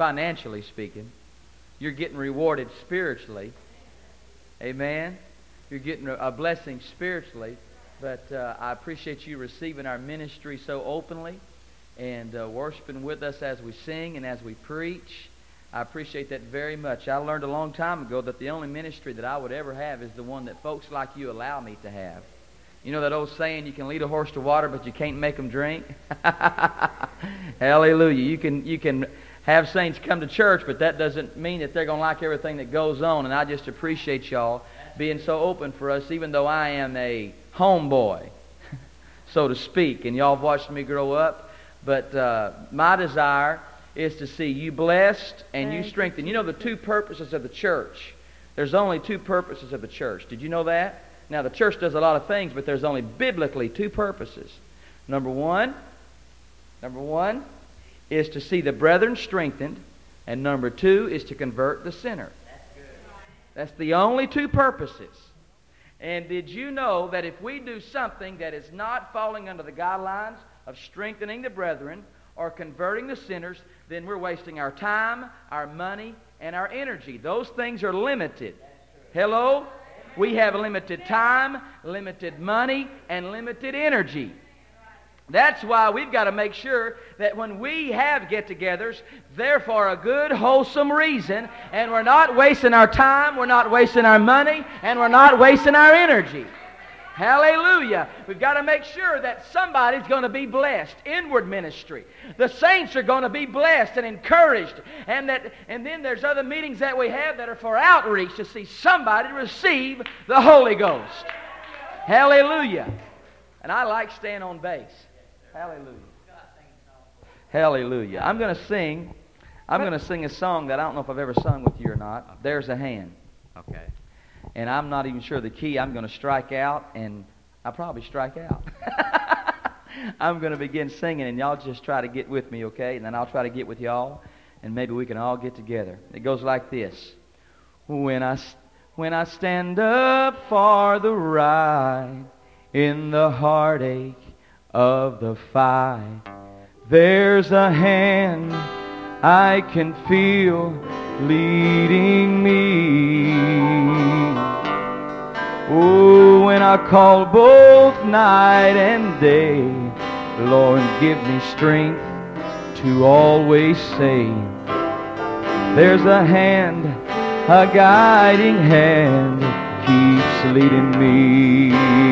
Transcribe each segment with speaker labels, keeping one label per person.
Speaker 1: financially speaking. You're getting rewarded spiritually. Amen. You're getting a blessing spiritually. But I appreciate you receiving our ministry so openly and worshiping with us as we sing and as we preach. I appreciate that very much. I learned a long time ago that the only ministry that I would ever have is the one that folks like you allow me to have. You know that old saying, you can lead a horse to water, but you can't make them drink? Hallelujah. You can have saints come to church, but that doesn't mean that they're going to like everything that goes on. And I just appreciate y'all being so open for us, even though I am a homeboy, so to speak. And y'all have watched me grow up. But my desire is to see you blessed and you strengthened. You know the two purposes of the church. There's only two purposes of the church. Did you know that? Now, the church does a lot of things, but there's only biblically two purposes. Number one is to see the brethren strengthened, and number two is to convert the sinner. That's the only two purposes. And did you know that if we do something that is not falling under the guidelines of strengthening the brethren or converting the sinners, then we're wasting our time, our money, and our energy. Those things are limited. Hello? We have limited time, limited money, and limited energy. That's why we've got to make sure that when we have get-togethers, they're for a good, wholesome reason, and we're not wasting our time, we're not wasting our money, and we're not wasting our energy. Hallelujah. We've got to make sure that somebody's going to be blessed. Inward ministry. The saints are going to be blessed and encouraged. And then there's other meetings that we have that are for outreach to see somebody receive the Holy Ghost. Hallelujah. And I like staying on base. Hallelujah. Hallelujah. I'm going to sing a song that I don't know if I've ever sung with you or not. There's a Hand.
Speaker 2: Okay.
Speaker 1: And I'm not even sure the key. I'm going to strike out, and I'll probably strike out. I'm going to begin singing, and y'all just try to get with me, okay? And then I'll try to get with y'all, and maybe we can all get together. It goes like this. When I stand up for the ride in the heartache of the fight, there's a hand I can feel leading me. Oh, when I call both night and day, Lord, give me strength to always say, there's a hand, a guiding hand, keeps leading me.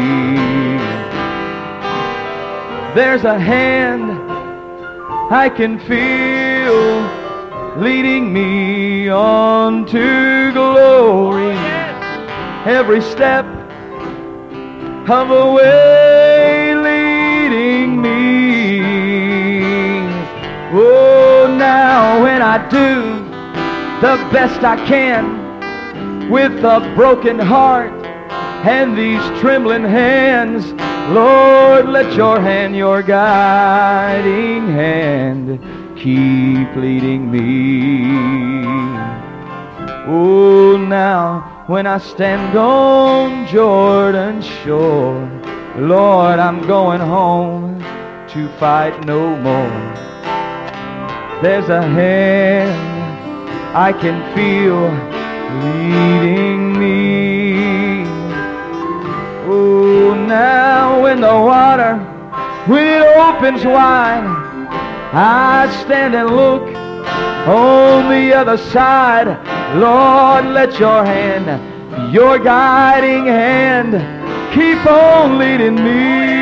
Speaker 1: There's a hand I can feel leading me on to glory. Every step of the way leading me. Oh, now when I do the best I can with a broken heart and these trembling hands, Lord, let your hand, your guiding hand, keep leading me. Oh, now when I stand on Jordan's shore, Lord, I'm going home to fight no more. There's a hand I can feel leading me. Oh, now when the water, when it opens wide, I stand and look on the other side. Lord, let your hand, your guiding hand, keep on leading me.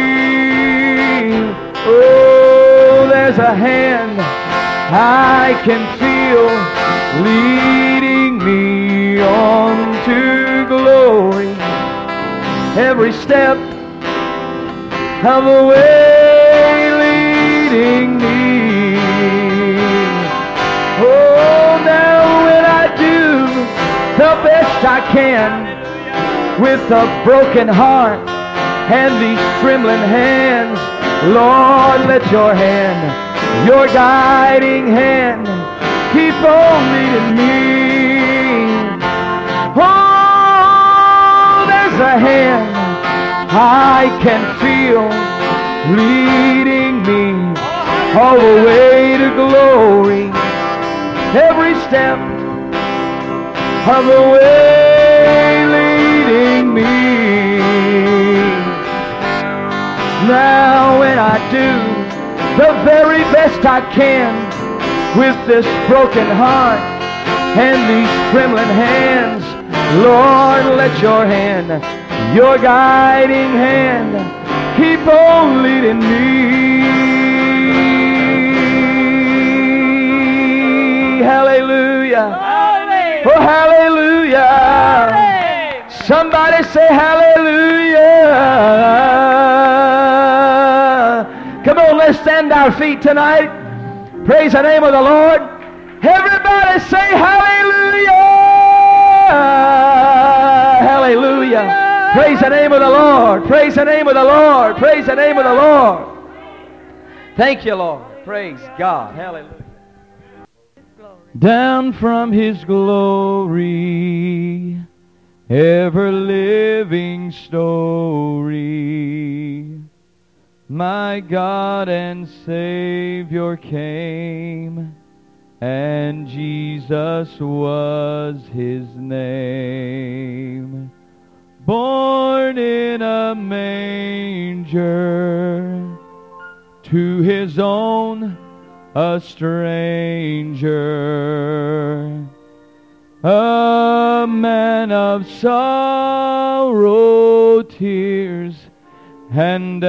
Speaker 1: Oh, there's a hand I can feel leading me on to glory. Every step of the way leading me. Oh, now when I do the best I can with a broken heart and these trembling hands, Lord, let your hand, your guiding hand, keep on leading me. Oh, there's a hand I can feel leading me all the way to glory. every step of the way leading me. Now when I do the very best I can with this broken heart and these trembling hands, Lord, let your hand, your guiding hand, keep on leading me. Hallelujah. Oh, hallelujah. Somebody say hallelujah. Come on, let's stand our feet tonight. Praise the name of the Lord. Everybody say hallelujah. Hallelujah. Praise the name of the Lord. Praise the name of the Lord. Praise the name of the Lord. Thank you, Lord. Praise God. Hallelujah. Down from His glory, ever-living story, my God and Savior came, and Jesus was His name. Born in a manger, to His own a stranger, a man of sorrow, tears, and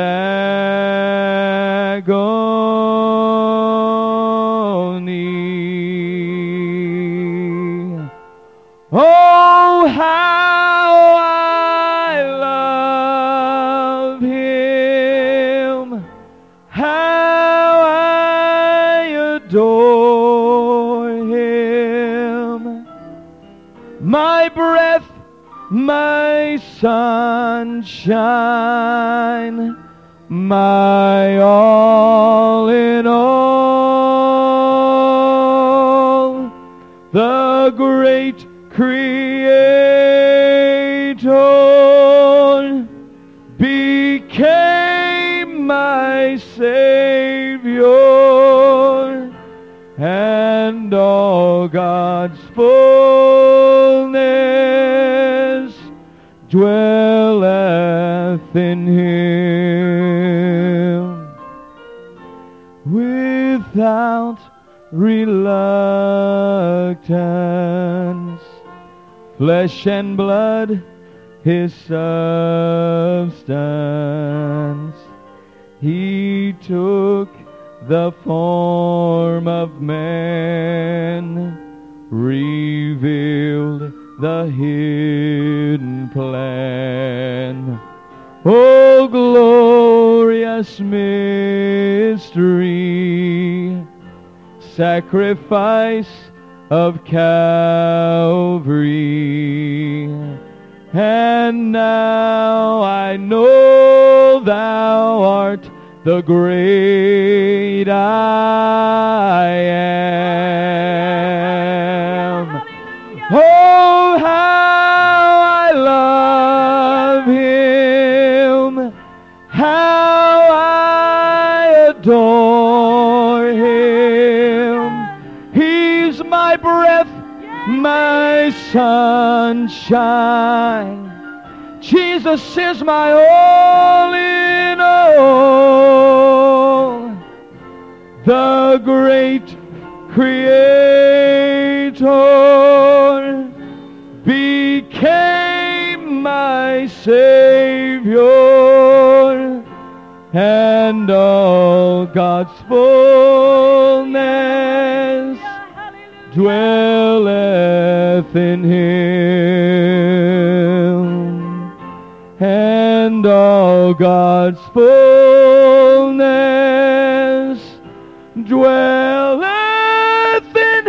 Speaker 1: agony. Oh, how I love Him, how I adore Him. My breath, my sunshine, my all in all, the great Creator became my Savior, and all God's fullness dwelleth in Him. Without reluctance, flesh and blood His substance, He took the form of man, revealed the hidden plan. Oh, glorious mystery, sacrifice of Calvary. And now I know Thou art the great I am. Oh, how I love Him, how I adore Him. He's my breath, my sunshine. Jesus is my all in all, the great Creator became my Savior, and all God's fullness dwelleth in Him, and all God's fullness dwelleth in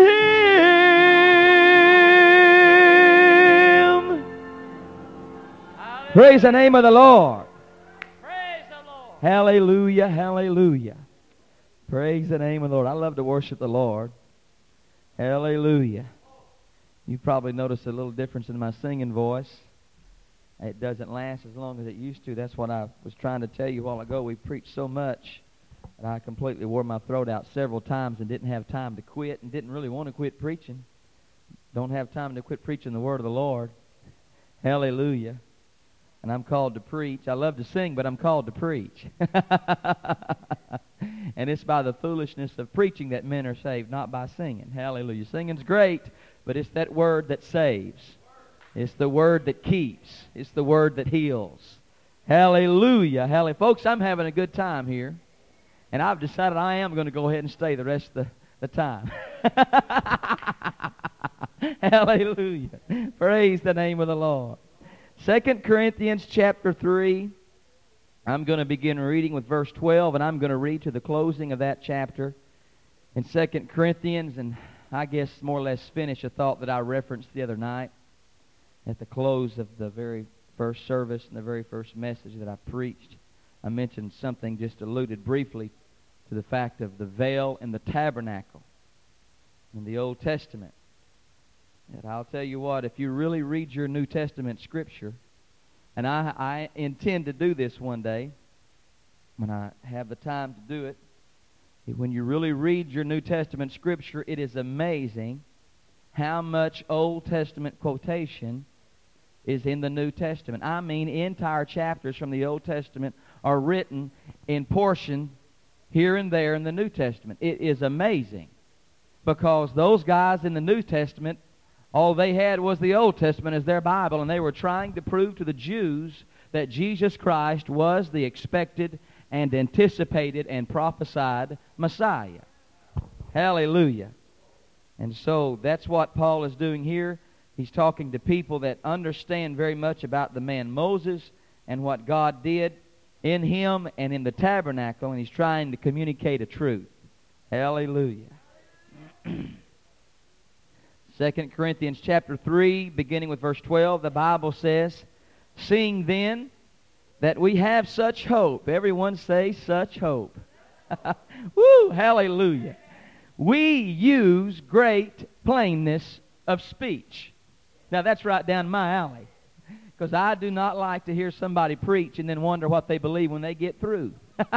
Speaker 1: Him. Praise the name of the Lord.
Speaker 2: Praise the Lord.
Speaker 1: Hallelujah, hallelujah. Praise the name of the Lord. I love to worship the Lord. Hallelujah. You've probably noticed a little difference in my singing voice. It doesn't last as long as it used to. That's what I was trying to tell you a while ago. We preached so much And I completely wore my throat out several times and didn't have time to quit and didn't really want to quit preaching. Don't have time to quit preaching the word of the Lord. Hallelujah. And I'm called to preach. I love to sing, but I'm called to preach. And it's by the foolishness of preaching that men are saved, not by singing. Hallelujah. Singing's great, but it's that word that saves. It's the word that keeps. It's the word that heals. Hallelujah. Hallelujah. Folks, I'm having a good time here. And I've decided I am going to go ahead and stay the rest of the time. Hallelujah. Praise the name of the Lord. 2 Corinthians chapter 3. I'm going to begin reading with verse 12, and I'm going to read to the closing of that chapter in 2 Corinthians, and I guess more or less finish a thought that I referenced the other night at the close of the very first service and the very first message that I preached. I mentioned something, just alluded briefly to the fact of the veil in the tabernacle in the Old Testament. And I'll tell you what, if you really read your New Testament Scripture, and I intend to do this one day, when I have the time to do it, when you really read your New Testament Scripture, it is amazing how much Old Testament quotation is in the New Testament. I mean, entire chapters from the Old Testament are written in portion here and there in the New Testament. It is amazing, because those guys in the New Testament, all they had was the Old Testament as their Bible, and they were trying to prove to the Jews that Jesus Christ was the expected and anticipated and prophesied Messiah. Hallelujah. And so that's what Paul is doing here. He's talking to people that understand very much about the man Moses and what God did in him and in the tabernacle, and he's trying to communicate a truth. Hallelujah. 2 Corinthians chapter 3, beginning with verse 12, the Bible says, "Seeing then that we have such hope," everyone say such hope. Woo, hallelujah. "We use great plainness of speech." Now that's right down my alley, because I do not like to hear somebody preach and then wonder what they believe when they get through.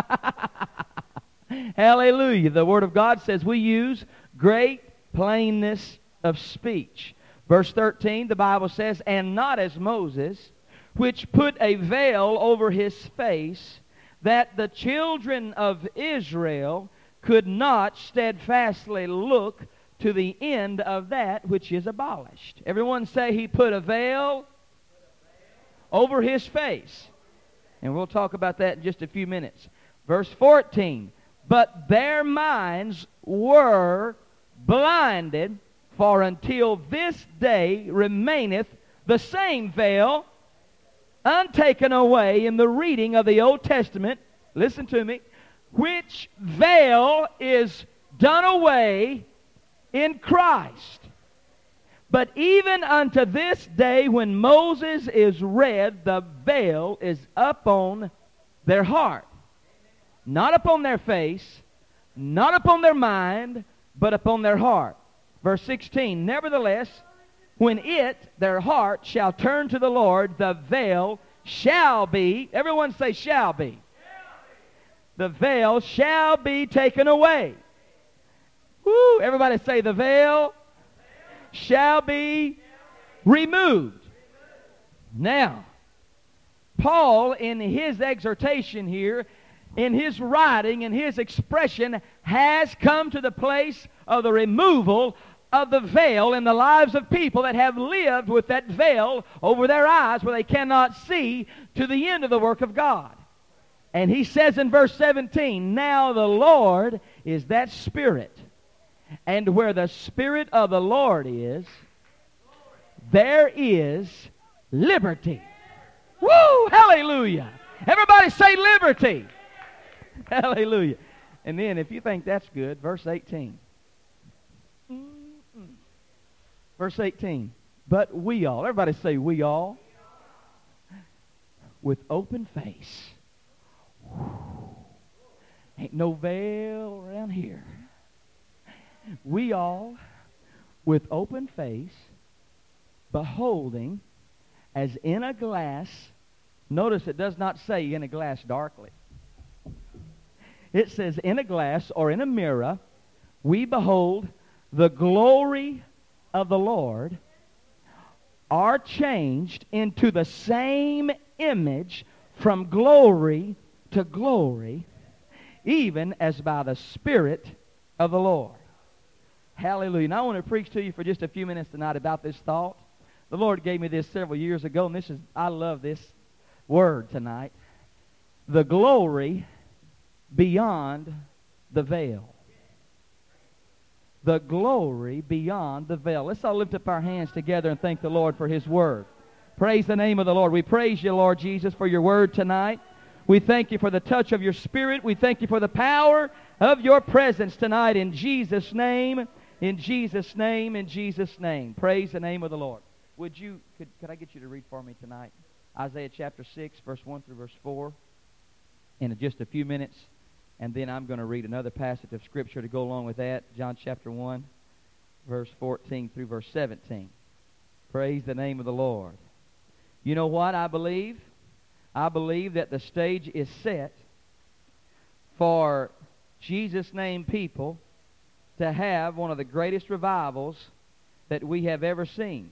Speaker 1: Hallelujah. The Word of God says we use great plainness of speech. Verse 13, the Bible says, "And not as Moses, which put a veil over his face, that the children of Israel could not steadfastly look to the end of that which is abolished." Everyone say, he put a veil over his face. And we'll talk about that in just a few minutes. Verse 14, "But their minds were blinded, for until this day remaineth the same veil untaken away in the reading of the Old Testament," listen to me, "which veil is done away in Christ. But even unto this day when Moses is read, the veil is upon their heart." Not upon their face, not upon their mind, but upon their heart. Verse 16, "Nevertheless, when their heart, shall turn to the Lord, the veil shall be," everyone say shall be. "The veil shall be taken away." Woo! Everybody say the veil shall be removed. Now, Paul, in his exhortation here, in his writing, in his expression, has come to the place of the removal of the veil in the lives of people that have lived with that veil over their eyes where they cannot see to the end of the work of God. And he says in verse 17, "Now the Lord is that Spirit, and where the Spirit of the Lord is, there is liberty." Woo! Hallelujah! Everybody say liberty! Hallelujah! And then if you think that's good, verse 18. Verse 18, "But we all," everybody say we all, "with open face." Ain't no veil around here. "We all, with open face, beholding as in a glass," notice it does not say in a glass darkly. It says, in a glass or in a mirror, we behold the glory of the Lord, are changed into the same image from glory to glory, even as by the Spirit of the Lord. Hallelujah. Now I want to preach to you for just a few minutes tonight about this thought. The Lord gave me this several years ago, and I love this word tonight. The glory beyond the veil. The glory beyond the veil. Let's all lift up our hands together and thank the Lord for His word. Praise the name of the Lord. We praise you, Lord Jesus, for your word tonight. We thank you for the touch of your Spirit. We thank you for the power of your presence tonight in Jesus' name. In Jesus' name, in Jesus' name. Praise the name of the Lord. Could I get you to read for me tonight? Isaiah chapter 6, verse 1 through verse 4. In just a few minutes. And then I'm going to read another passage of Scripture to go along with that. John chapter 1, verse 14 through verse 17. Praise the name of the Lord. You know what I believe? I believe that the stage is set for Jesus' name people to have one of the greatest revivals that we have ever seen.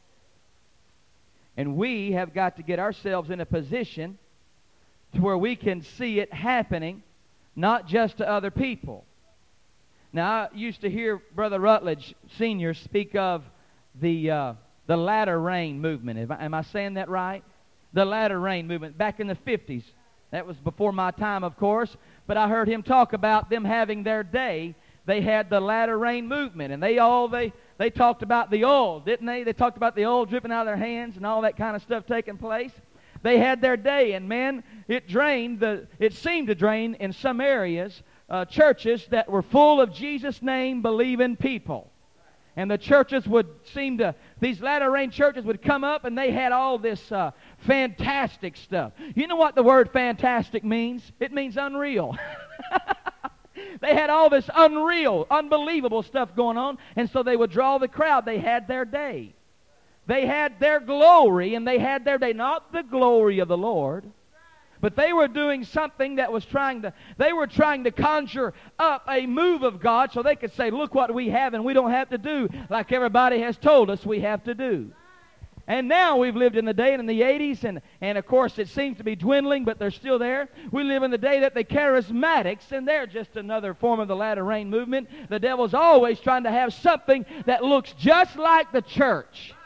Speaker 1: And we have got to get ourselves in a position to where we can see it happening, not just to other people. Now, I used to hear Brother Rutledge Sr. speak of the latter rain movement. Am I saying that right? The latter rain movement back in the 50s. That was before my time, of course. But I heard him talk about them having their day. They had the latter rain movement, and they talked about the oil, didn't they? They talked about the oil dripping out of their hands and all that kind of stuff taking place. They had their day, and man, it seemed to drain in some areas churches that were full of Jesus' name believing people. And the churches these latter rain churches would come up, and they had all this fantastic stuff. You know what the word fantastic means? It means unreal. They had all this unreal, unbelievable stuff going on, and so they would draw the crowd. They had their day. They had their glory, and they had their day. Not the glory of the Lord, but they were doing something that was they were trying to conjure up a move of God so they could say, look what we have, and we don't have to do like everybody has told us we have to do. And now we've lived in the day in the 80s, and of course it seems to be dwindling, but they're still there. We live in the day that the charismatics, and they're just another form of the latter rain movement. The devil's always trying to have something that looks just like the church.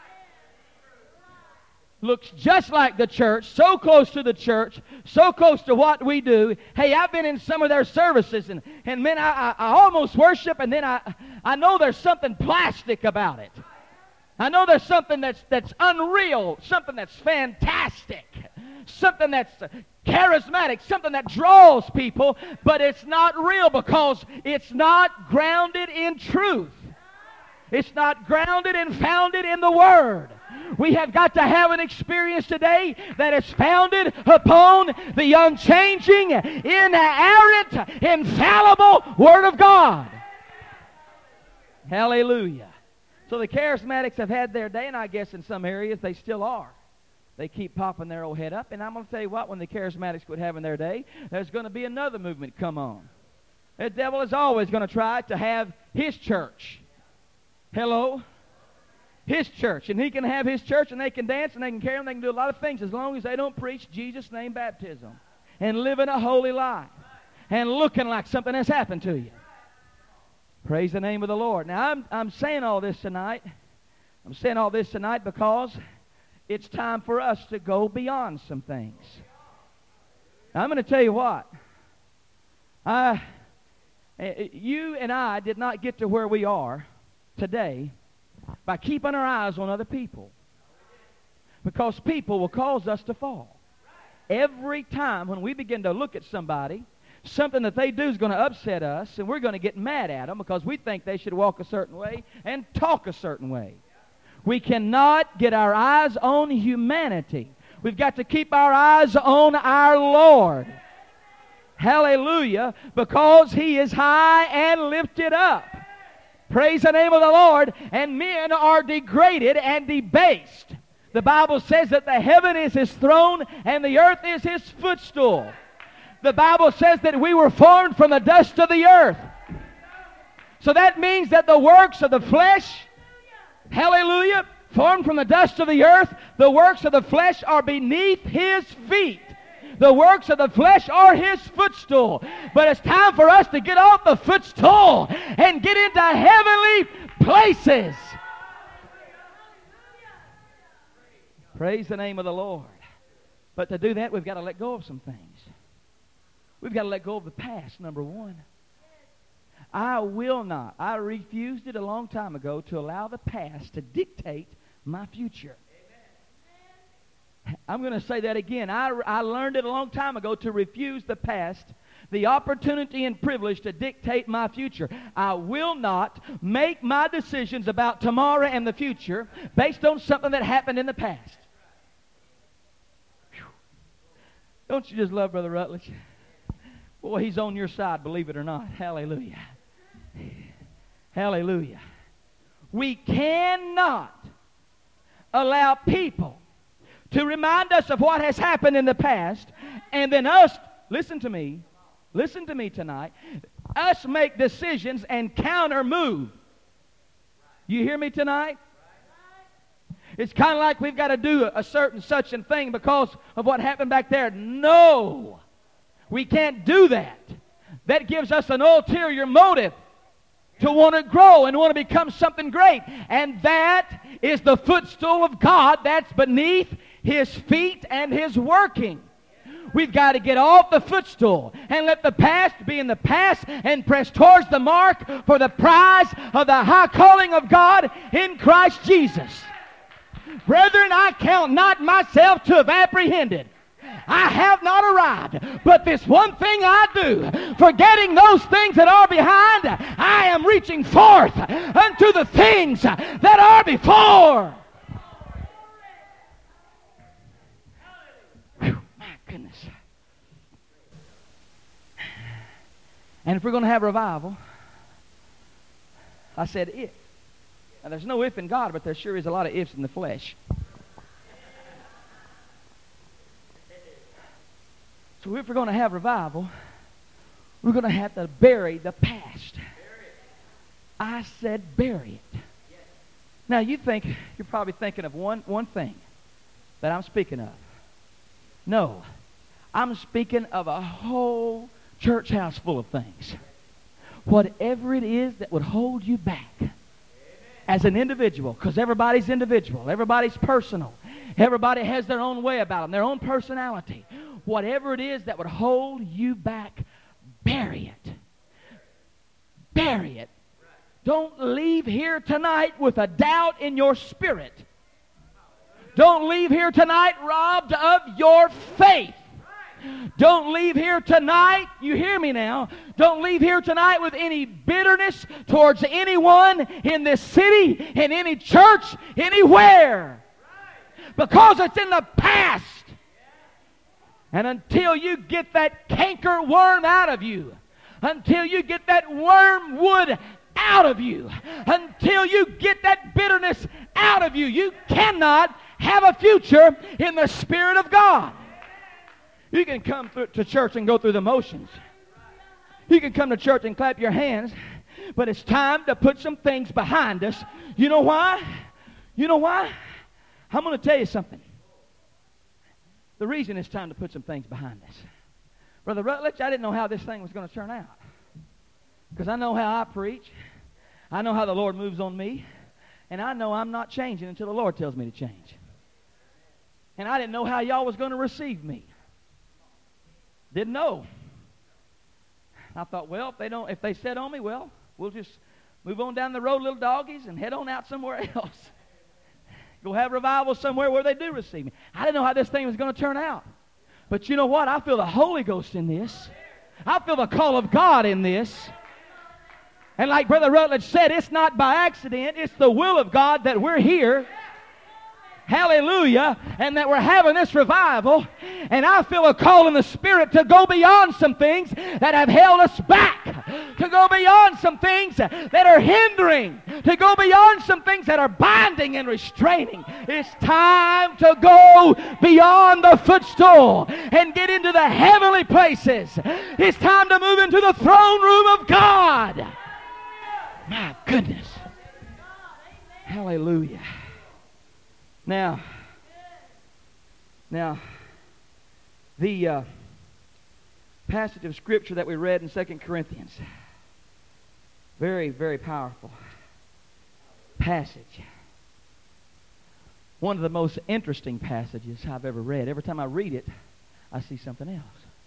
Speaker 1: Looks just like the church, so close to the church, so close to what we do. Hey, I've been in some of their services, and man, I almost worship, and then I know there's something plastic about it. I know there's something that's unreal, something that's fantastic, something that's charismatic, something that draws people, but it's not real because it's not grounded in truth. It's not grounded and founded in the Word. We have got to have an experience today that is founded upon the unchanging, inerrant, infallible Word of God. Hallelujah. So the charismatics have had their day, and I guess in some areas they still are. They keep popping their old head up, and I'm going to tell you what, when the charismatics quit having their day, there's going to be another movement come on. The devil is always going to try to have his church. Hello? His church. And he can have his church, and they can dance, and they can carry on, they can do a lot of things as long as they don't preach Jesus' name baptism and living a holy life and looking like something has happened to you. Praise the name of the Lord. Now, I'm saying all this tonight. I'm saying all this tonight because it's time for us to go beyond some things. Now, I'm going to tell you what. You and I did not get to where we are today by keeping our eyes on other people. Because people will cause us to fall. Every time when we begin to look at somebody, something that they do is going to upset us, and we're going to get mad at them because we think they should walk a certain way and talk a certain way. We cannot get our eyes on humanity. We've got to keep our eyes on our Lord. Hallelujah, because He is high and lifted up. Praise the name of the Lord. And men are degraded and debased. The Bible says that the heaven is His throne and the earth is His footstool. The Bible says that we were formed from the dust of the earth. So that means that the works of the flesh, hallelujah, formed from the dust of the earth, the works of the flesh are beneath His feet. The works of the flesh are His footstool. But it's time for us to get off the footstool and get into heavenly places. Praise the name of the Lord. But to do that, we've got to let go of some things. We've got to let go of the past, number one. I will not. I refused it a long time ago to allow the past to dictate my future. I'm going to say that again. I learned it a long time ago to refuse the past, the opportunity and privilege to dictate my future. I will not make my decisions about tomorrow and the future based on something that happened in the past. Whew. Don't you just love Brother Rutledge? Boy, he's on your side, believe it or not. Hallelujah. Hallelujah. We cannot allow people to remind us of what has happened in the past, and then us, listen to me tonight, us make decisions and counter move. You hear me tonight? It's kind of like we've got to do a certain such and thing because of what happened back there. No, we can't do that. That gives us an ulterior motive to want to grow and want to become something great. And that is the footstool of God that's beneath His feet and His working. We've got to get off the footstool and let the past be in the past and press towards the mark for the prize of the high calling of God in Christ Jesus. Brethren, I count not myself to have apprehended. I have not arrived, but this one thing I do, forgetting those things that are behind, I am reaching forth unto the things that are before. Whew, my goodness. And if we're going to have revival, I said if. Now there's no if in God, but there sure is a lot of ifs in the flesh. So if we're going to have revival, we're going to have to bury the past. I said bury it. Now you're probably thinking of one thing that I'm speaking of. No, I'm speaking of a whole church house full of things. Whatever it is that would hold you back as an individual, because everybody's individual, everybody's personal, everybody has their own way about them, their own personality. Whatever it is that would hold you back, bury it. Bury it. Don't leave here tonight with a doubt in your spirit. Don't leave here tonight robbed of your faith. Don't leave here tonight, you hear me now, don't leave here tonight with any bitterness towards anyone in this city, in any church, anywhere. Because it's in the past. And until you get that canker worm out of you, until you get that wormwood out of you, until you get that bitterness out of you, you cannot have a future in the Spirit of God. You can come to church and go through the motions. You can come to church and clap your hands, but it's time to put some things behind us. You know why? You know why? I'm going to tell you something. The reason it's time to put some things behind us. Brother Rutledge, I didn't know how this thing was going to turn out. Because I know how I preach. I know how the Lord moves on me. And I know I'm not changing until the Lord tells me to change. And I didn't know how y'all was going to receive me. Didn't know. I thought, well, if they set on me, well, we'll just move on down the road, little doggies, and head on out somewhere else. Go have revival somewhere where they do receive me. I didn't know how this thing was going to turn out. But you know what? I feel the Holy Ghost in this. I feel the call of God in this. And like Brother Rutledge said, it's not by accident. It's the will of God that we're here. Hallelujah. And that we're having this revival. And I feel a call in the Spirit to go beyond some things that have held us back. To go beyond some things that are hindering. To go beyond some things that are binding and restraining. It's time to go beyond the footstool and get into the heavenly places. It's time to move into the throne room of God. My goodness. Hallelujah. Now, the passage of Scripture that we read in 2 Corinthians, very, very powerful passage. One of the most interesting passages I've ever read. Every time I read it, I see something else.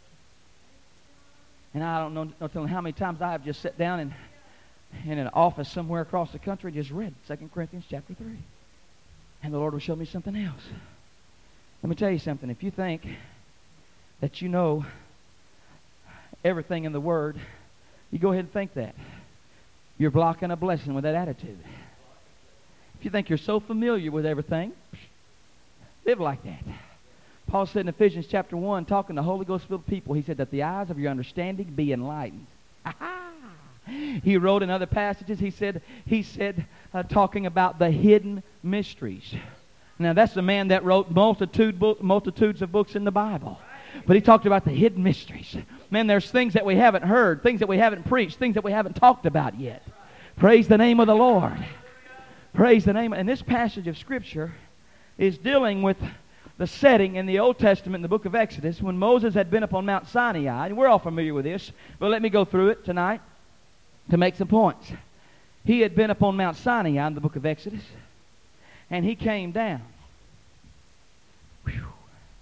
Speaker 1: And I don't know, no telling how many times I have just sat down in an office somewhere across the country and just read 2 Corinthians chapter 3. And the Lord will show me something else. Let me tell you something. If you think that you know everything in the Word, you go ahead and think that. You're blocking a blessing with that attitude. If you think you're so familiar with everything, live like that. Paul said in Ephesians chapter 1, talking to Holy Ghost-filled people, he said that the eyes of your understanding be enlightened. He wrote in other passages, he said, talking about the hidden mysteries. Now, that's the man that wrote multitudes of books in the Bible. But he talked about the hidden mysteries. Man, there's things that we haven't heard, things that we haven't preached, things that we haven't talked about yet. Praise the name of the Lord. Praise the name. And this passage of Scripture is dealing with the setting in the Old Testament in the book of Exodus when Moses had been upon Mount Sinai. And we're all familiar with this, but let me go through it tonight to make some points. He had been upon Mount Sinai in the book of Exodus, and he came down. Whew.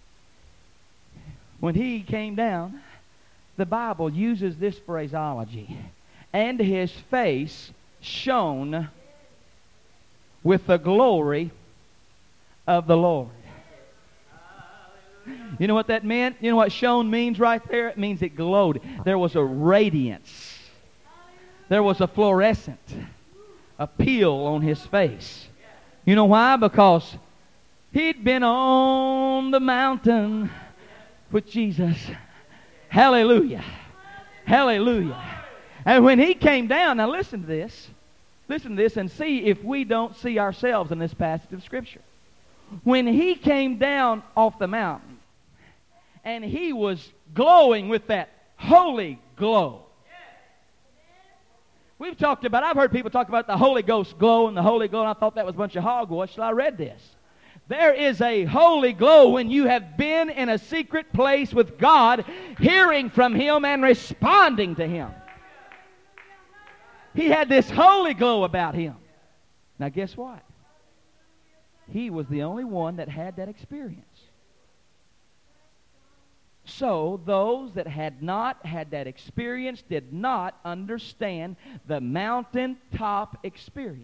Speaker 1: When he came down, the Bible uses this phraseology, and his face shone with the glory of the Lord. You know what that meant? You know what shone means right there? It means it glowed. There was a radiance. There was a fluorescent appeal on his face. You know why? Because he'd been on the mountain with Jesus. Hallelujah. Hallelujah. And when he came down, now listen to this. Listen to this and see if we don't see ourselves in this passage of Scripture. When he came down off the mountain, and he was glowing with that holy glow. I've heard people talk about the Holy Ghost glow and the Holy glow, and I thought that was a bunch of hogwash till I read this. There is a holy glow when you have been in a secret place with God, hearing from Him and responding to Him. He had this holy glow about him. Now guess what? He was the only one that had that experience. So those that had not had that experience did not understand the mountaintop experience.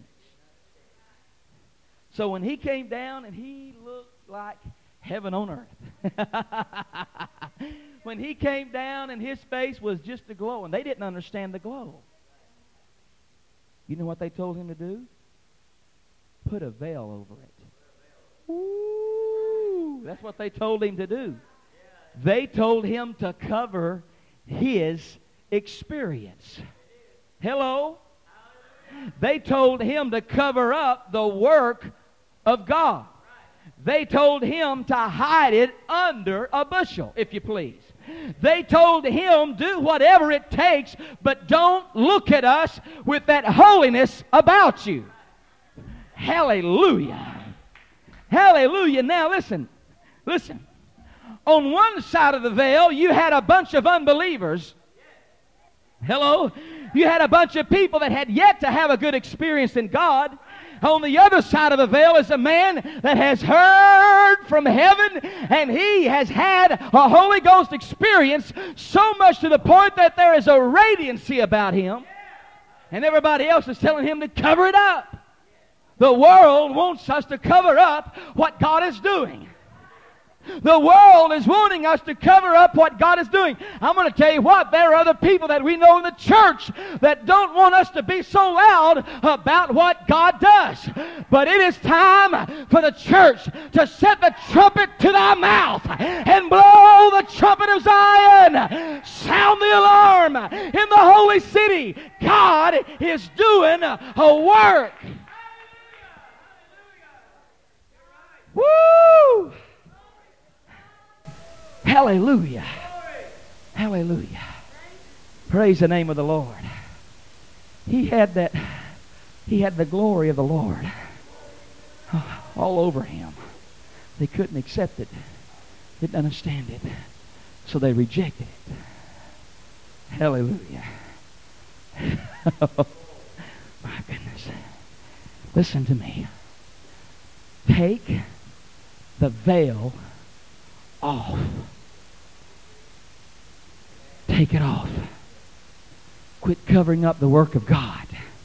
Speaker 1: So when he came down and he looked like heaven on earth. When he came down and his face was just a glow, and they didn't understand the glow. You know what they told him to do? Put a veil over it. Ooh, that's what they told him to do. They told him to cover his experience. Hello? They told him to cover up the work of God. They told him to hide it under a bushel, if you please. They told him, do whatever it takes, but don't look at us with that holiness about you. Hallelujah. Hallelujah. Now listen. Listen. On one side of the veil, you had a bunch of unbelievers. Hello? You had a bunch of people that had yet to have a good experience in God. On the other side of the veil is a man that has heard from heaven, and he has had a Holy Ghost experience so much to the point that there is a radiancy about him, and everybody else is telling him to cover it up. The world wants us to cover up what God is doing. The world is wanting us to cover up what God is doing. I'm going to tell you what, there are other people that we know in the church that don't want us to be so loud about what God does. But it is time for the church to set the trumpet to thy mouth and blow the trumpet of Zion. Sound the alarm in the holy city. God is doing a work. Woo! Hallelujah. Hallelujah. Praise the name of the Lord. He had the glory of the Lord all over him. They couldn't accept it. Didn't understand it. So they rejected it. Hallelujah. Oh, my goodness. Listen to me. Take the veil off. Take it off. Quit covering up the work of God.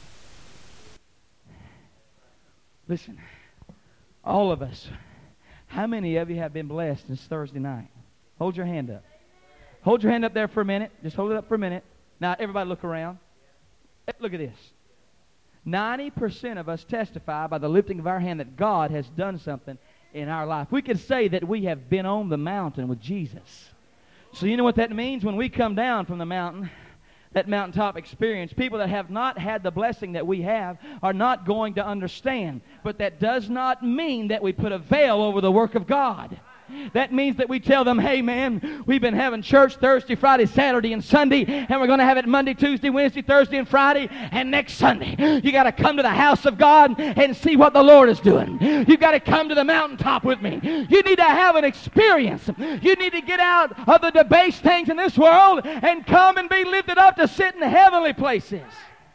Speaker 1: Listen, all of us, how many of you have been blessed this Thursday night? Hold your hand up. Hold your hand up there for a minute. Just hold it up for a minute. Now, everybody look around. Look at this. 90% of us testify by the lifting of our hand that God has done something in our life. We could say that we have been on the mountain with Jesus. So you know what that means? When we come down from the mountain, that mountaintop experience, people that have not had the blessing that we have are not going to understand. But that does not mean that we put a veil over the work of God. That means that we tell them, hey man, we've been having church Thursday, Friday, Saturday, and Sunday, and we're going to have it Monday, Tuesday, Wednesday, Thursday, and Friday, and next Sunday. You got to come to the house of God and see what the Lord is doing. You got to come to the mountaintop with me. You need to have an experience. You need to get out of the debased things in this world and come and be lifted up to sit in heavenly places.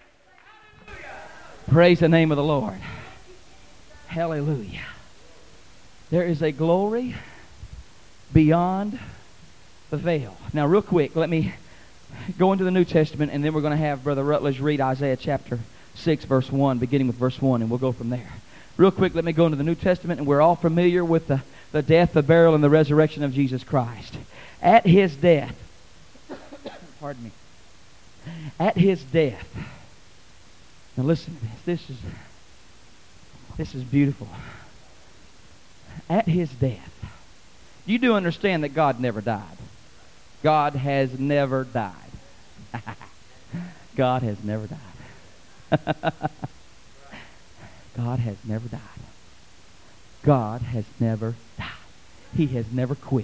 Speaker 1: Praise the name of the Lord. Hallelujah. There is a glory beyond the veil. Now, real quick, let me go into the New Testament, and then we're going to have Brother Rutledge read Isaiah chapter 6, verse 1, beginning with verse 1, and we'll go from there. Real quick, let me go into the New Testament, and we're all familiar with the death, the burial, and the resurrection of Jesus Christ. At His death, pardon me, at His death, now listen to this. This is beautiful. At His death, you do understand that God never died. God has never died. God has never died. God has never died. God has never died. He has never quit.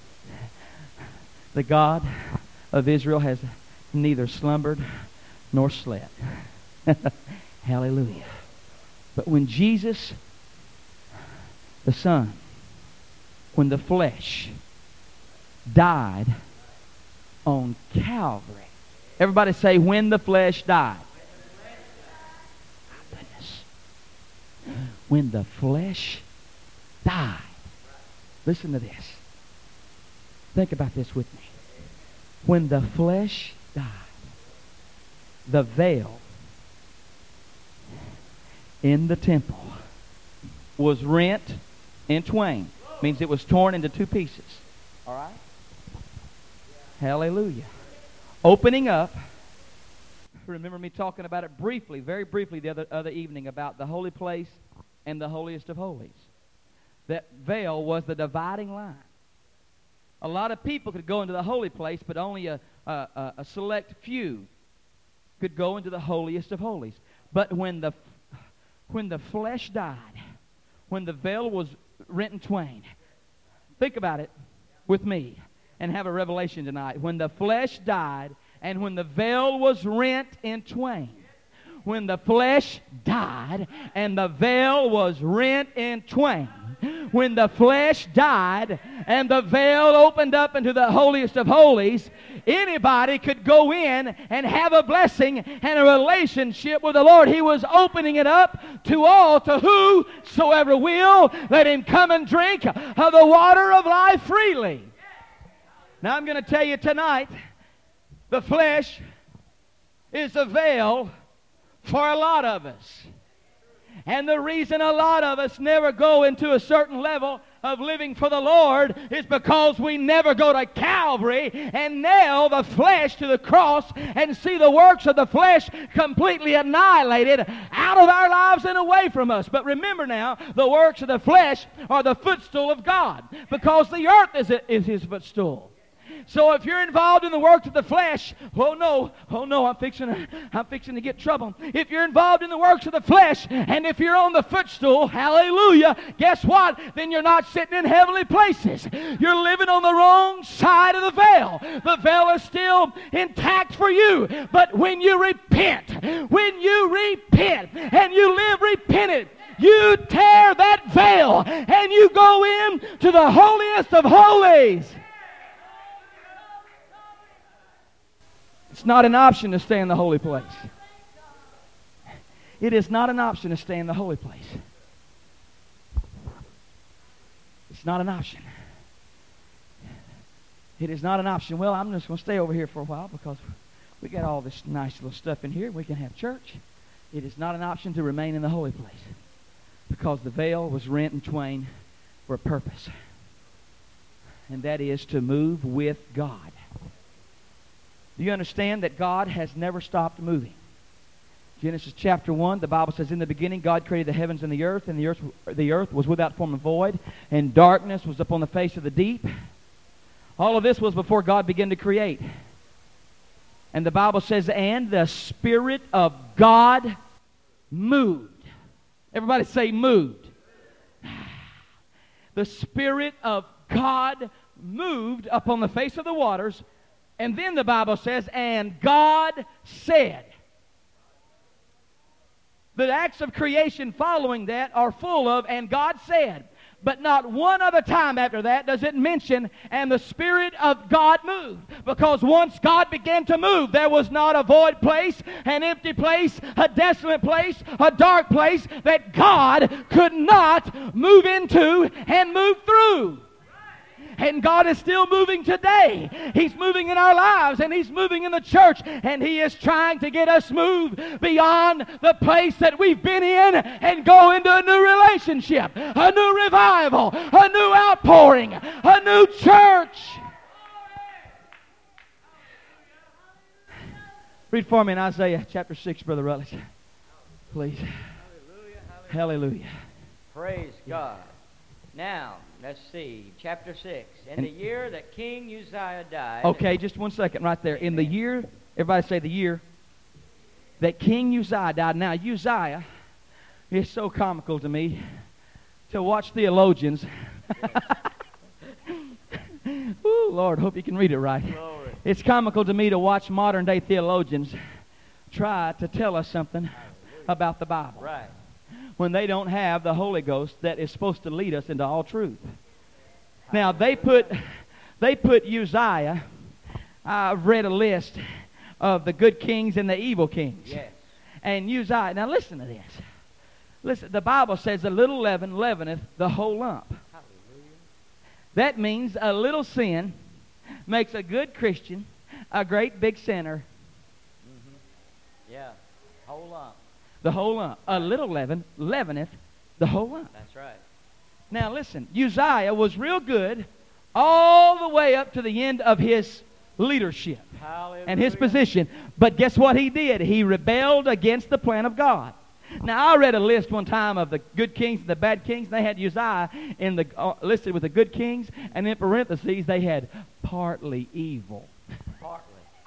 Speaker 1: The God of Israel has neither slumbered nor slept. Hallelujah. But when Jesus, the Son, when the flesh died on Calvary. Everybody say, when the flesh died. My goodness. When the flesh died. Listen to this. Think about this with me. When the flesh died, the veil in the temple was rent in twain. Means it was torn into two pieces. All right? Hallelujah. Opening up. Remember me talking about it briefly, very briefly the other evening about the holy place and the holiest of holies. That veil was the dividing line. A lot of people could go into the holy place, but only a select few could go into the holiest of holies. But when the flesh died, when the veil was rent in twain, think about it with me and have a revelation tonight. When the flesh died and when the veil was rent in twain, when the flesh died and the veil was rent in twain, when the flesh died and the veil opened up into the holiest of holies, anybody could go in and have a blessing and a relationship with the Lord. He was opening it up to all, to whosoever will, let him come and drink of the water of life freely. Now I'm going to tell you tonight, the flesh is a veil for a lot of us. And the reason a lot of us never go into a certain level of living for the Lord is because we never go to Calvary and nail the flesh to the cross and see the works of the flesh completely annihilated out of our lives and away from us. But remember now, the works of the flesh are the footstool of God, because the earth is His footstool. So if you're involved in the works of the flesh, oh no, I'm fixing to get trouble. If you're involved in the works of the flesh, and if you're on the footstool, hallelujah, guess what? Then you're not sitting in heavenly places. You're living on the wrong side of the veil. The veil is still intact for you. But when you repent, and you live repentant, you tear that veil and you go in to the holiest of holies. It's not an option to stay in the holy place. It is not an option to stay in the holy place. It's not an option. It is not an option. Well, I'm just going to stay over here for a while because we got all this nice little stuff in here. We can have church. It is not an option to remain in the holy place, because the veil was rent in twain for a purpose. And that is to move with God. Do you understand that God has never stopped moving? Genesis chapter 1, the Bible says, in the beginning God created the heavens and the earth was without form and void, and darkness was upon the face of the deep. All of this was before God began to create. And the Bible says, and the Spirit of God moved. Everybody say moved. The Spirit of God moved upon the face of the waters. And then the Bible says, and God said. The acts of creation following that are full of, and God said. But not one other time after that does it mention, and the Spirit of God moved. Because once God began to move, there was not a void place, an empty place, a desolate place, a dark place that God could not move into and move through. And God is still moving today. He's moving in our lives, and He's moving in the church, and He is trying to get us moved beyond the place that we've been in and go into a new relationship, a new revival, a new outpouring, a new church. Read for me in Isaiah chapter 6, Brother Rutledge, please.
Speaker 2: Hallelujah.
Speaker 1: Hallelujah.
Speaker 2: Praise God. Now, let's see, chapter 6. In the year that King Uzziah died...
Speaker 1: Okay, just 1 second right there. In the year, everybody say the year, that King Uzziah died. Now, Uzziah is so comical to me to watch theologians. Ooh, Lord, hope you can read it right.
Speaker 2: Glory.
Speaker 1: It's comical to me to watch modern-day theologians try to tell us something about the Bible.
Speaker 2: Right.
Speaker 1: When they don't have the Holy Ghost that is supposed to lead us into all truth. Now, they put Uzziah, I've read a list of the good kings and the evil kings.
Speaker 2: Yes.
Speaker 1: And Uzziah, now listen to this. Listen, the Bible says a little leaven leaveneth the whole lump.
Speaker 2: Hallelujah.
Speaker 1: That means a little sin makes a good Christian a great big sinner.
Speaker 2: Mm-hmm. Yeah, whole lump.
Speaker 1: The whole lump. A little leaven leaveneth the whole lump.
Speaker 2: That's right.
Speaker 1: Now listen, Uzziah was real good all the way up to the end of his leadership.
Speaker 2: Hallelujah.
Speaker 1: And his position. But guess what he did? He rebelled against the plan of God. Now I read a list one time of the good kings and the bad kings. And they had Uzziah in the listed with the good kings, and in parentheses they had partly evil.
Speaker 2: Partly.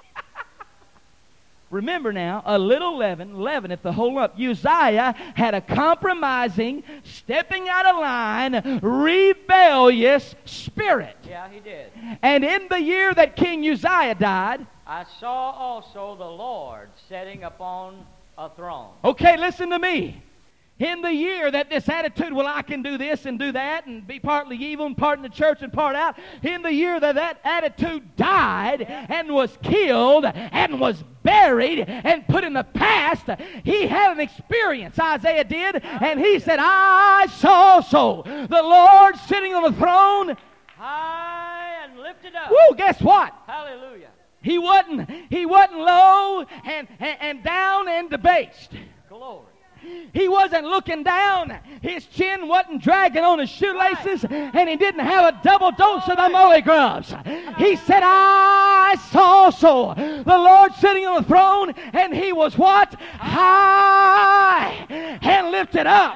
Speaker 1: Remember now, a little leaven leaveneth the whole lump. Uzziah had a compromising, stepping out of line, rebellious spirit.
Speaker 2: Yeah, he did.
Speaker 1: And in the year that King Uzziah died...
Speaker 2: I saw also the Lord sitting upon a throne.
Speaker 1: Okay, listen to me. In the year that this attitude, well, I can do this and do that and be partly evil and part in the church and part out. In the year that that attitude died and was killed and was buried and put in the past, he had an experience, Isaiah did, and he said, I saw so the Lord sitting on the throne.
Speaker 2: High and lifted up.
Speaker 1: Woo, guess what?
Speaker 2: Hallelujah.
Speaker 1: He wasn't low and down and debased.
Speaker 2: Glory.
Speaker 1: He wasn't looking down. His chin wasn't dragging on his shoelaces, and he didn't have a double dose of the molly grubs. He said, I saw also the Lord sitting on the throne, and he was what? High and lifted up.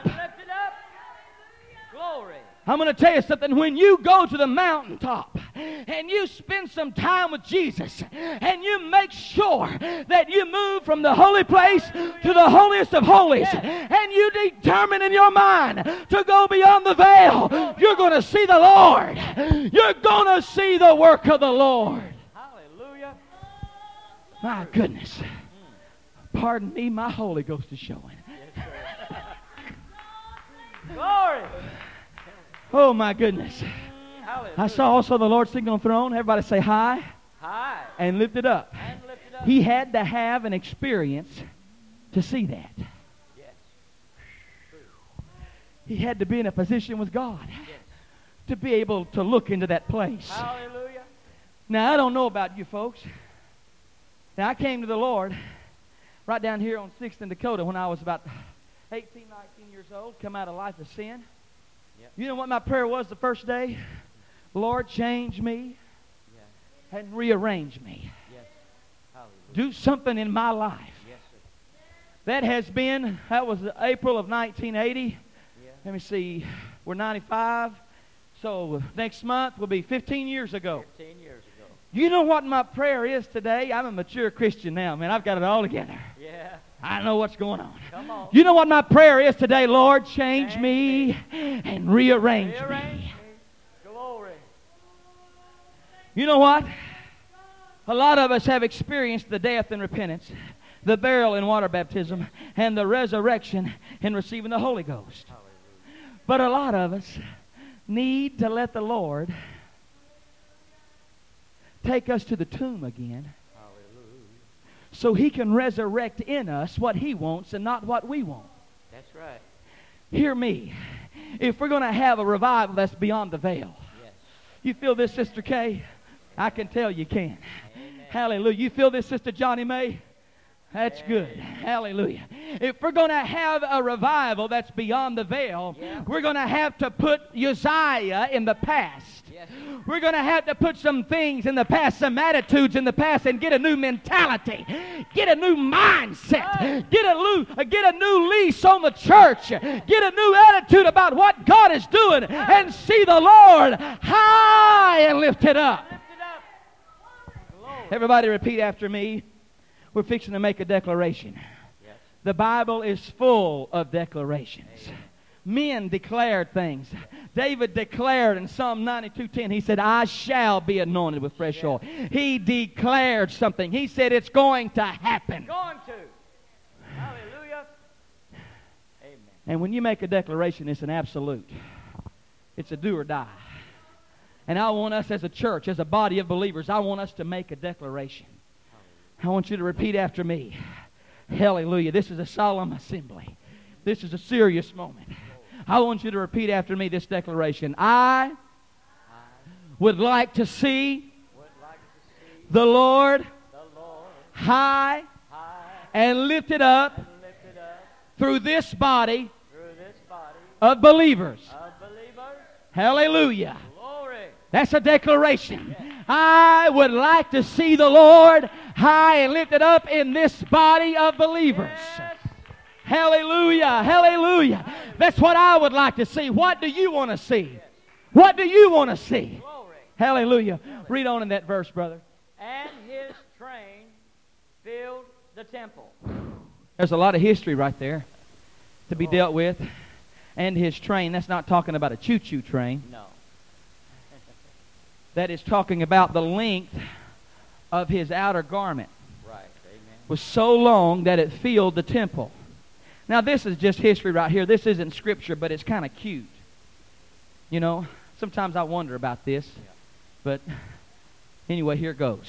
Speaker 2: Glory.
Speaker 1: I'm going to tell you something. When you go to the mountaintop and you spend some time with Jesus and you make sure that you move from the holy place to the holiest of holies, and you determine in your mind to go beyond the veil, you're going to see the Lord. You're going to see the work of the Lord.
Speaker 2: Hallelujah.
Speaker 1: My goodness. Pardon me, my Holy Ghost is showing.
Speaker 2: Yes, sir. Glory.
Speaker 1: Oh, my goodness.
Speaker 2: Hallelujah.
Speaker 1: I saw also the Lord sitting on the throne. Everybody say high.
Speaker 2: High.
Speaker 1: And lifted up.
Speaker 2: And lifted up.
Speaker 1: He had to have an experience to see that.
Speaker 2: Yes.
Speaker 1: He had to be in a position with God
Speaker 2: Yes.
Speaker 1: to be able to look into that place.
Speaker 2: Hallelujah.
Speaker 1: Now, I don't know about you folks. Now, I came to the Lord right down here on 6th and Dakota when I was about 18, 19 years old, come out of life of sin.
Speaker 2: Yep.
Speaker 1: You know what my prayer was the first day? Lord, change me
Speaker 2: Yes.
Speaker 1: and rearrange me.
Speaker 2: Yes. Hallelujah.
Speaker 1: Do something in my life.
Speaker 2: Yes, sir.
Speaker 1: That was April of 1980.
Speaker 2: Yeah.
Speaker 1: Let me see, we're 95. So next month will be 15 years ago.
Speaker 2: 15 years ago.
Speaker 1: You know what my prayer is today? I'm a mature Christian now, man. I've got it all together.
Speaker 2: Yeah.
Speaker 1: I know what's going on.
Speaker 2: Come on.
Speaker 1: You know what my prayer is today? Lord, change me and rearrange
Speaker 2: Rearrange
Speaker 1: me.
Speaker 2: me. Glory.
Speaker 1: You know what? A lot of us have experienced the death and repentance, the burial in water baptism, and the resurrection in receiving the Holy Ghost.
Speaker 2: Hallelujah.
Speaker 1: But a lot of us need to let the Lord take us to the tomb again
Speaker 2: Hallelujah.
Speaker 1: so He can resurrect in us what He wants and not what we want.
Speaker 2: That's right.
Speaker 1: Hear me. If we're going to have a revival that's beyond the veil,
Speaker 2: Yes.
Speaker 1: you feel this, Sister Kay? I can tell you can.
Speaker 2: Amen.
Speaker 1: Hallelujah. You feel this, Sister Johnny Mae? That's good. Hallelujah. If we're going to have a revival that's beyond the veil,
Speaker 2: Yeah.
Speaker 1: we're going to have to put Uzziah in the past.
Speaker 2: Yes.
Speaker 1: We're going to have to put some things in the past, some attitudes in the past, and get a new mentality, get a new mindset, get a new lease on the church, get a new attitude about what God is doing, and see the Lord high and lifted up.
Speaker 2: Lift it up. Glory.
Speaker 1: Everybody repeat after me. We're fixing to make a declaration.
Speaker 2: Yes.
Speaker 1: The Bible is full of declarations.
Speaker 2: Amen.
Speaker 1: Men declared things. David declared in Psalm 92:10, he said, I shall be anointed with fresh oil. He declared something. He said it's going to happen.
Speaker 2: Going to. Hallelujah. Amen.
Speaker 1: And when you make a declaration, it's an absolute. It's a do or die. And I want us as a church, as a body of believers, I want us to make a declaration. I want you to repeat after me. Hallelujah. This is a solemn assembly. This is a serious moment. I want you to repeat after me this declaration. I would like to see the Lord high and lifted up through this body of believers. Hallelujah.
Speaker 2: Glory.
Speaker 1: That's a declaration. I would like to see the Lord high and lifted up in this body of believers.
Speaker 2: Yes.
Speaker 1: Hallelujah. Hallelujah. That's what I would like to see. What do you want to see? What do you want to see?
Speaker 2: Glory.
Speaker 1: Hallelujah. Read on in that verse, brother.
Speaker 2: And his train filled the temple.
Speaker 1: There's a lot of history right there to be dealt with. And his train. That's not talking about a choo-choo train.
Speaker 2: No.
Speaker 1: That is talking about the length of his outer garment.
Speaker 2: Right. Amen.
Speaker 1: Was so long that it filled the temple. Now, this is just history right here. This isn't scripture, but it's kind of cute. You know, sometimes I wonder about this.
Speaker 2: Yeah.
Speaker 1: But anyway, here goes.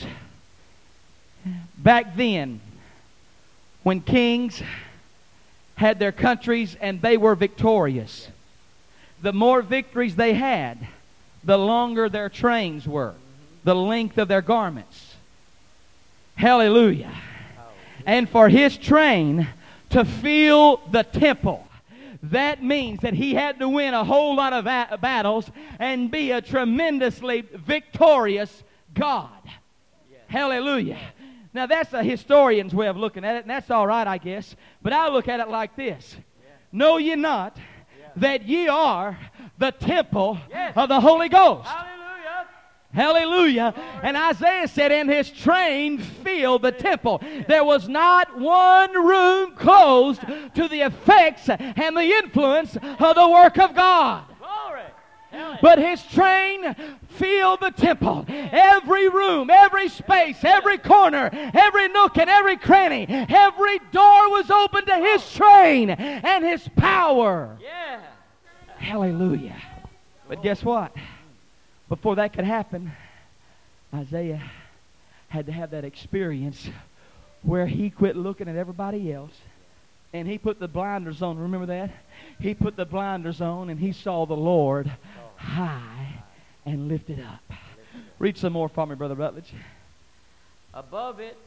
Speaker 1: Back then, when kings had their countries and they were victorious, the more victories they had, the longer their trains were, the length of their garments. Hallelujah. And for his train
Speaker 3: to fill the temple. That means that he had to win a whole lot of battles and be a tremendously victorious God. Yes. Hallelujah. Now that's a historian's way of looking at it, and that's all right, I guess. But I look at it like this. Yeah. Know ye not that ye are the temple of the Holy Ghost? Hallelujah. And Isaiah said, and his train filled the temple. There was not one room closed to the effects and the influence of the work of God. But his train filled the temple. Every room, every space, every corner, every nook and every cranny, every door was open to his train and his power. Yeah. Hallelujah. But guess what? Before that could happen, Isaiah had to have that experience where he quit looking at everybody else and he put the blinders on. Remember that? He put the blinders on and he saw the Lord high and lifted up. Read some more for me, Brother Rutledge.
Speaker 2: Above it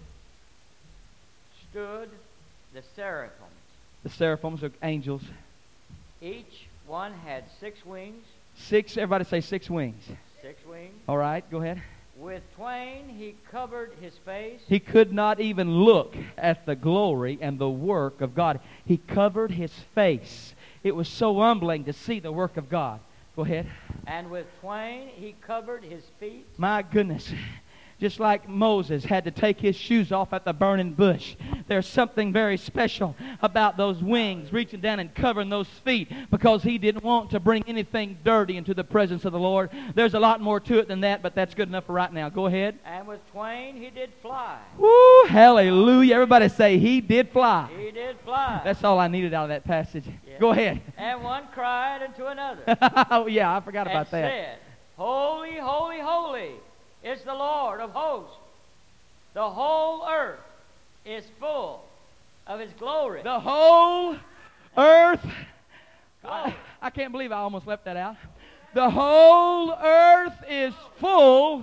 Speaker 2: stood the seraphims.
Speaker 3: The seraphims are angels.
Speaker 2: Each one had 6 wings.
Speaker 3: 6, everybody say 6 wings.
Speaker 2: 6 wings.
Speaker 3: All right, go ahead.
Speaker 2: With twain he covered his face.
Speaker 3: He could not even look at the glory and the work of God. He covered his face. It was so humbling to see the work of God. Go ahead.
Speaker 2: And with twain he covered his feet.
Speaker 3: My goodness. Just like Moses had to take his shoes off at the burning bush. There's something very special about those wings reaching down and covering those feet because he didn't want to bring anything dirty into the presence of the Lord. There's a lot more to it than that, but that's good enough for right now. Go ahead.
Speaker 2: And with twain he did fly.
Speaker 3: Woo, hallelujah. Everybody say, he did fly.
Speaker 2: He did fly.
Speaker 3: That's all I needed out of that passage. Yeah. Go ahead.
Speaker 2: And one cried unto another.
Speaker 3: Oh, yeah, I forgot about that.
Speaker 2: And said, Holy, holy, holy is the Lord of hosts. The whole earth is full of his glory.
Speaker 3: The whole earth. I can't believe I almost left that out. The whole earth is full.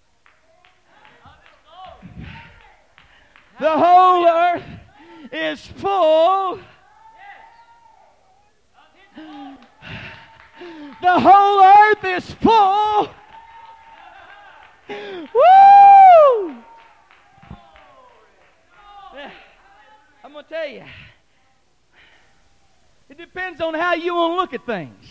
Speaker 3: The whole earth is full. The whole earth is full. Woo! I'm going to tell you, it depends on how you want to look at things.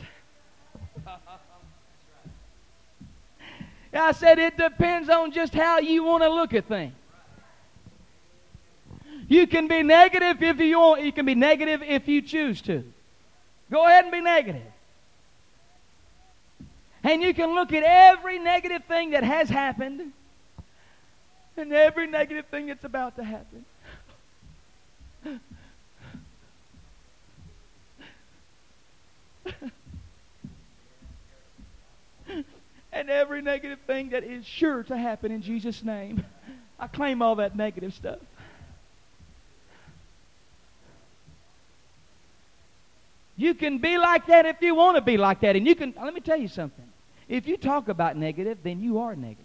Speaker 3: I said it depends on just how you want to look at things. You can be negative if you want. You can be negative if you choose to. Go ahead and be negative. And you can look at every negative thing that has happened and every negative thing that's about to happen. And every negative thing that is sure to happen in Jesus' name. I claim all that negative stuff. You can be like that if you want to be like that. And you can, let me tell you something. If you talk about negative, then you are negative.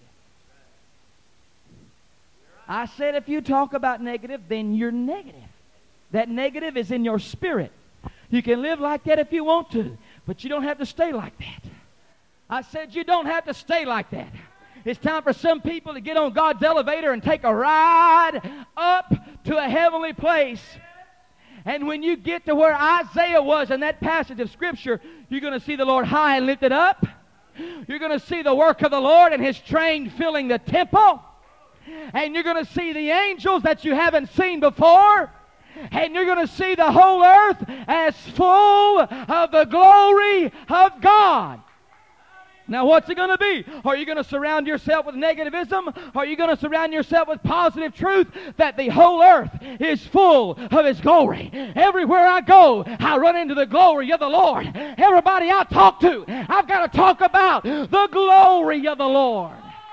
Speaker 3: I said if you talk about negative, then you're negative. That negative is in your spirit. You can live like that if you want to, but you don't have to stay like that. I said you don't have to stay like that. It's time for some people to get on God's elevator and take a ride up to a heavenly place. And when you get to where Isaiah was in that passage of Scripture, you're going to see the Lord high and lifted up. You're going to see the work of the Lord and His train filling the temple. And you're going to see the angels that you haven't seen before. And you're going to see the whole earth as full of the glory of God. Now, what's it going to be? Are you going to surround yourself with negativism? Are you going to surround yourself with positive truth that the whole earth is full of His glory? Everywhere I go, I run into the glory of the Lord. Everybody I talk to, I've got to talk about the glory of the Lord.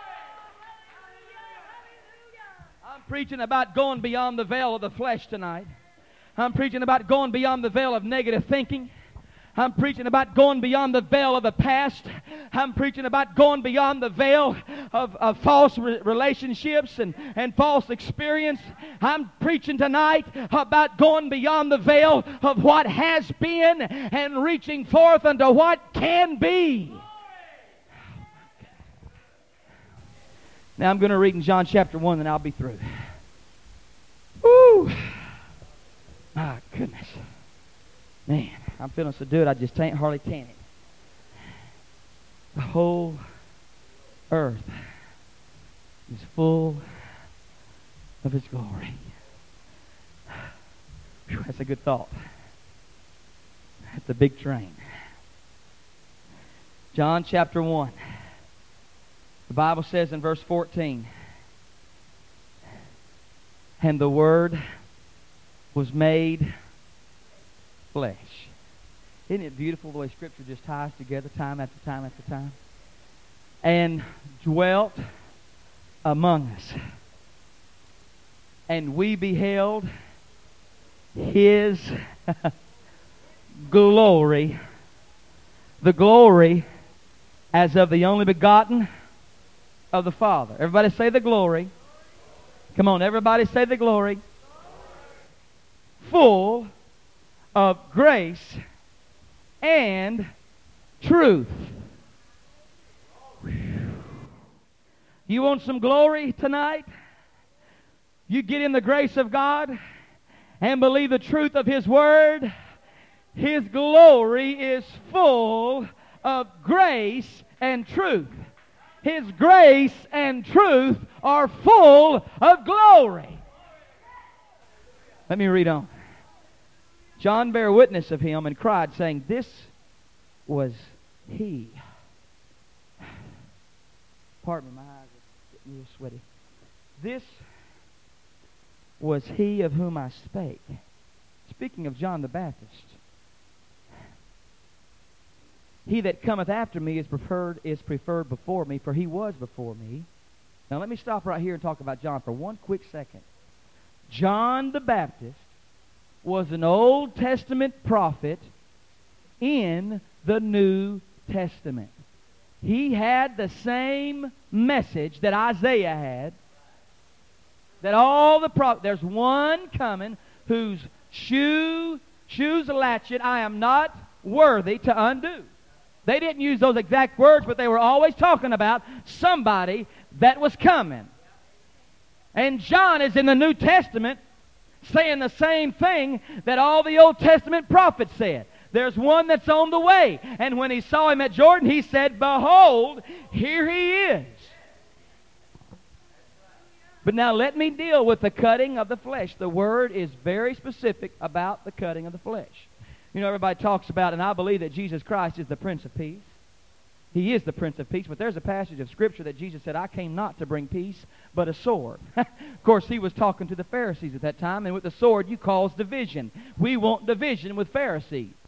Speaker 3: I'm preaching about going beyond the veil of the flesh tonight. I'm preaching about going beyond the veil of negative thinking. I'm preaching about going beyond the veil of the past. I'm preaching about going beyond the veil of false relationships and false experience. I'm preaching tonight about going beyond the veil of what has been and reaching forth unto what can be. Now I'm going to read in John chapter 1 and I'll be through. Woo! My goodness. Man, I'm feeling so good I just can't hardly can it. The whole earth is full of His glory. Whew, that's a good thought. That's a big train. John chapter 1. The Bible says in verse 14, and the Word was made flesh. Isn't it beautiful the way Scripture just ties together time after time after time? And dwelt among us. And we beheld His glory, the glory as of the only begotten of the Father. Everybody say the glory. Come on, everybody say the glory. Full of grace and truth. You want some glory tonight? You get in the grace of God and believe the truth of His Word. His glory is full of grace and truth. His grace and truth are full of glory. Let me read on. John bare witness of Him and cried, saying, this was He. Pardon me, my eyes are getting a little sweaty. This was He of whom I spake. Speaking of John the Baptist. He that cometh after me is preferred before me, for he was before me. Now let me stop right here and talk about John for one quick second. John the Baptist was an Old Testament prophet in the New Testament. He had the same message that Isaiah had. That all the prophets, there's one coming whose shoes latchet I am not worthy to undo. They didn't use those exact words, but they were always talking about somebody that was coming. And John is in the New Testament saying the same thing that all the Old Testament prophets said. There's one that's on the way. And when he saw him at Jordan, he said, behold, here he is. But now let me deal with the cutting of the flesh. The Word is very specific about the cutting of the flesh. You know, everybody talks about, and I believe that Jesus Christ is the Prince of Peace. He is the Prince of Peace, but there's a passage of Scripture that Jesus said, I came not to bring peace, but a sword. Of course, He was talking to the Pharisees at that time, and with the sword you cause division. We want division with Pharisees.